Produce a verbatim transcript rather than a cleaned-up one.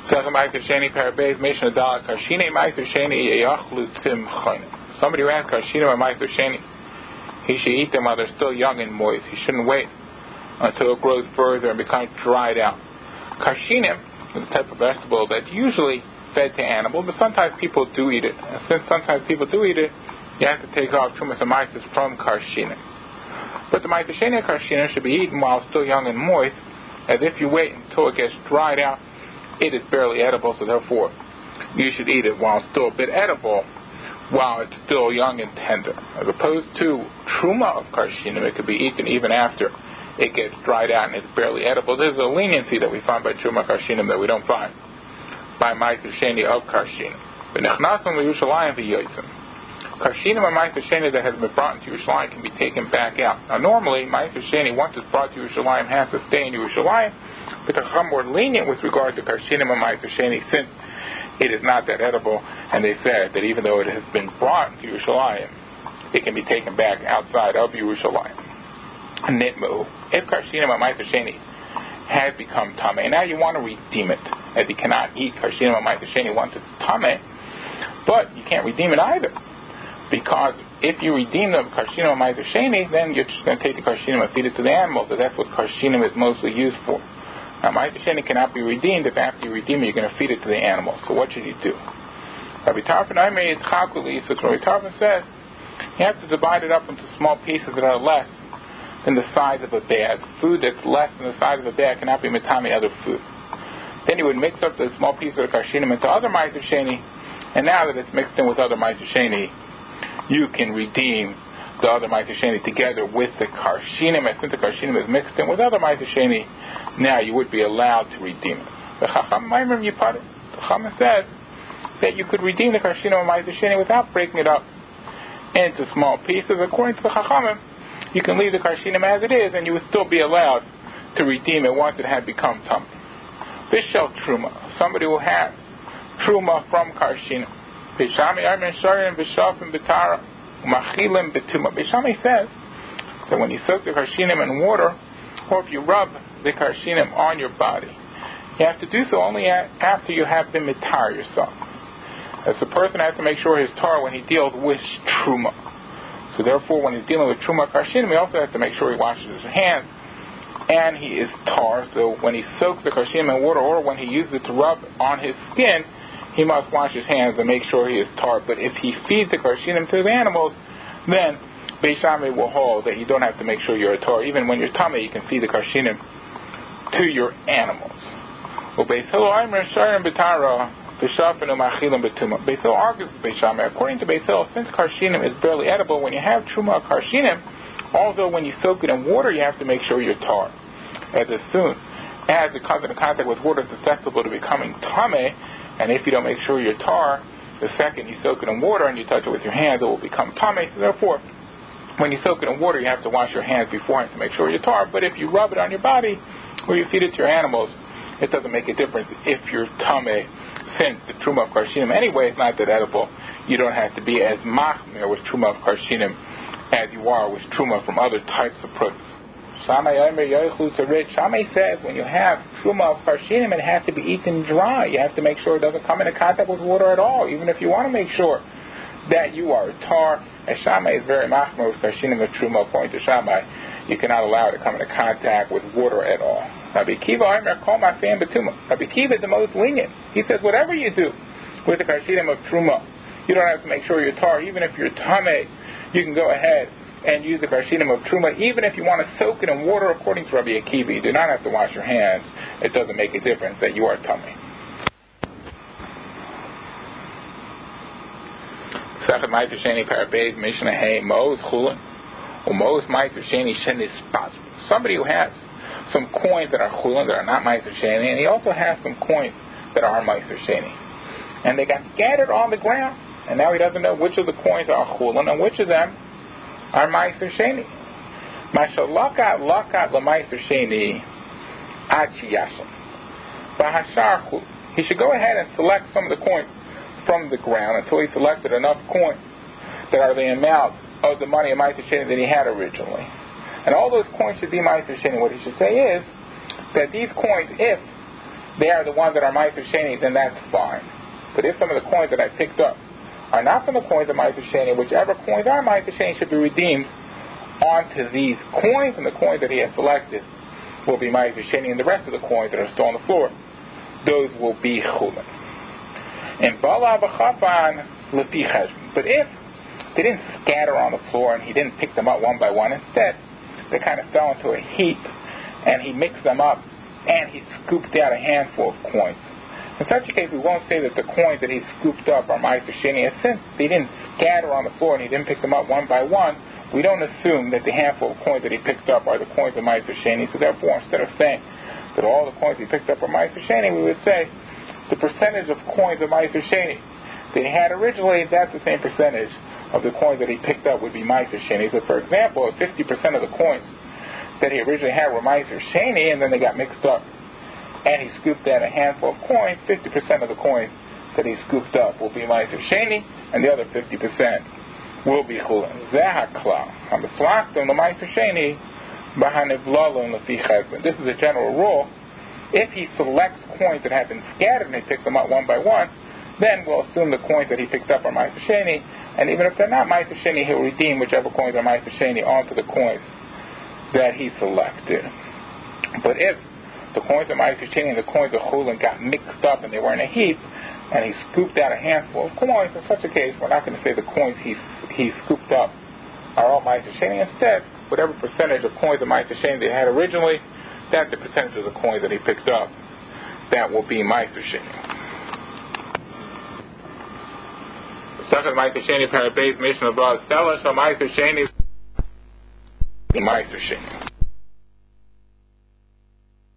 Somebody who has Karshinim and Ma'aser Sheni, he should eat them while they're still young and moist. He shouldn't wait until it grows further and becomes dried out. Karshinim is a type of vegetable that's usually fed to animals, but sometimes people do eat it. And since sometimes people do eat it, you have to take off Trumas and Ma'aser from Karshinim. But the Ma'aser Sheni and Karshinim should be eaten while still young and moist, as if you wait until it gets dried out, it is barely edible, so therefore you should eat it while still a bit edible, while it's still young and tender. As opposed to Truma of Karshinim, it could be eaten even after it gets dried out and it's barely edible. There's a leniency that we find by Truma Karshinim that we don't find by Ma'aser Sheni of Karshinim. Karshinim or Ma'aser Sheni that has been brought into Yerushalayim can be taken back out. Now normally, Ma'aser Sheni, once it's brought to Yerushalayim, has to stay in Yerushalayim, but the Chacham more lenient with regard to Karshinim and Ma'aser Sheni since it is not that edible, and they said that even though it has been brought to Yerushalayim, it can be taken back outside of Yerushalayim. Nitmu, if Karshinim or Ma'aser Sheni has become Tameh, and now you want to redeem it, as you cannot eat Karshinim or Ma'aser Sheni once it's Tameh, but you can't redeem it either, because if you redeem the Karshinim or Ma'aser Sheni, then you're just going to take the Karshinim and feed it to the animals, and that's what Karshinim is mostly used for. Now, Ma'aser Sheni cannot be redeemed if after you redeem it, you're going to feed it to the animals. So what should you do? Rabbi Tarfon says you have to divide it up into small pieces that are less than the size of a bag. Food that's less than the size of a bag cannot be mitami other food. Then you would mix up the small pieces of Karshinim into other Ma'aser Sheni, and now that it's mixed in with other Ma'aser Sheni, you can redeem the other Ma'aser Sheni together with the Karshinim, and since the Karshinim is mixed in with other Ma'aser Sheni, now you would be allowed to redeem it. The Chacham says that you could redeem the Karshinim and Ma'aser Sheni without breaking it up into small pieces. According to the Chachamim, you can leave the Karshinim as it is, and you would still be allowed to redeem it once it had become Tum. Bishel Truma, somebody who has Truma from Karshinim. Bishami says that when you soak the Karshinim in water, or if you rub the Karshinim on your body, you have to do so only after you have been mitar yourself. As the person has to make sure his tar when he deals with Truma. So therefore, when he's dealing with Truma Karshinim, he also has to make sure he washes his hands, and he is tar. So when he soaks the Karshinim in water, or when he uses it to rub on his skin, he must wash his hands and make sure he is tar. But if he feeds the Karshinim to the animals, then Beis Shammai will hold that you don't have to make sure you're a tar. Even when you're tummy, you can feed the Karshinim to your animals. Beis Hillel argues with Beis Shammai. According to Beis Hillel, since Karshinim is barely edible, when you have Truma Karshinim, although when you soak it in water, you have to make sure you're tar. As as soon as it comes into contact with water, it's susceptible to becoming tameh. And if you don't make sure you're tar, the second you soak it in water and you touch it with your hands, it will become tameh. So therefore, when you soak it in water, you have to wash your hands beforehand to make sure you're tar. But if you rub it on your body or you feed it to your animals, it doesn't make a difference if you're tameh. Since the Truma of Karshinim anyway is not that edible, you don't have to be as machmir with Truma of Karshinim as you are with Truma from other types of produce. Shammai says when you have Truma of Karshinim, it has to be eaten dry. You have to make sure it doesn't come into contact with water at all, even if you want to make sure that you are a tar. And Shammai is very machmir with Karshinim of Truma. According to Shammai, you cannot allow it to come into contact with water at all. Rabbi Kiva Rabbi Kiva is the most lenient. He says whatever you do with the Karshinim of Truma, you don't have to make sure you're tar. Even if you're tameh, you can go ahead and use the Karshinim of Truma. Even if you want to soak it in water, according to Rabbi Akiva, you do not have to wash your hands. It doesn't make a difference that you are tameh. Second Ma'aser Sheni Parabez Mishnah Hey Mos Chulin or Mos Ma'aser Sheni Shenis Pas. Somebody who has some coins that are chulin, that are not Ma'aser Sheni, and he also has some coins that are Ma'aser Sheni, and they got scattered on the ground, and now he doesn't know which of the coins are chulin and which of them are Ma'aser Sheni. Mashalakat lakat l'Ma'aser Sheni achi yashim v'hashar chulin. He should go ahead and select some of the coins from the ground until he selected enough coins that are the amount of the money of Ma'aser Sheni that he had originally. And all those coins should be Ma'aser Sheni. What he should say is that these coins, if they are the ones that are Ma'aser Sheni, then that's fine. But if some of the coins that I picked up are not from the coins of Ma'aser Sheni, whichever coins are Ma'aser Sheni should be redeemed onto these coins, and the coins that he has selected will be Ma'aser Sheni, and the rest of the coins that are still on the floor, those will be Chulin. And Bala B'chafan Lefi Cheshbon. But if they didn't scatter on the floor and he didn't pick them up one by one, instead they kind of fell into a heap and he mixed them up and he scooped out a handful of coins. In such a case, we won't say that the coins that he scooped up are Ma'aser Sheni, and since they didn't scatter on the floor and he didn't pick them up one by one, we don't assume that the handful of coins that he picked up are the coins of Ma'aser Sheni. So therefore, instead of saying that all the coins he picked up are Ma'aser Sheni, we would say the percentage of coins of Ma'aser Sheni that he had originally, that's the same percentage of the coins that he picked up would be Ma'aser Sheni. So for example, if fifty percent of the coins that he originally had were Ma'aser Sheni, and then they got mixed up, and he scooped out a handful of coins, fifty percent of the coins that he scooped up will be Ma'aser Sheni, and the other fifty percent will be Chulin. Zehakla. Hamislachtim Ma'aser Sheni B'hanivlalon Lefi Cheshbon. This is a general rule. If he selects coins that have been scattered and he picks them up one by one, then we'll assume the coins that he picked up are Ma'aser Sheni, and even if they're not Ma'aser Sheni, he'll redeem whichever coins are Ma'aser Sheni onto the coins that he selected. But if the coins of Ma'aser Sheni and the coins of Chulin got mixed up and they were in a heap, and he scooped out a handful of coins, in such a case, we're not going to say the coins he he scooped up are all Ma'aser Sheni. Instead, whatever percentage of coins of Ma'aser Sheni they had originally, that's the percentage of the coins that he picked up. That will be Ma'aser Sheni. Second Ma'aser Sheni, Parabase, Mission of Rav Stella, so Ma'aser Sheni, Ma'aser Sheni.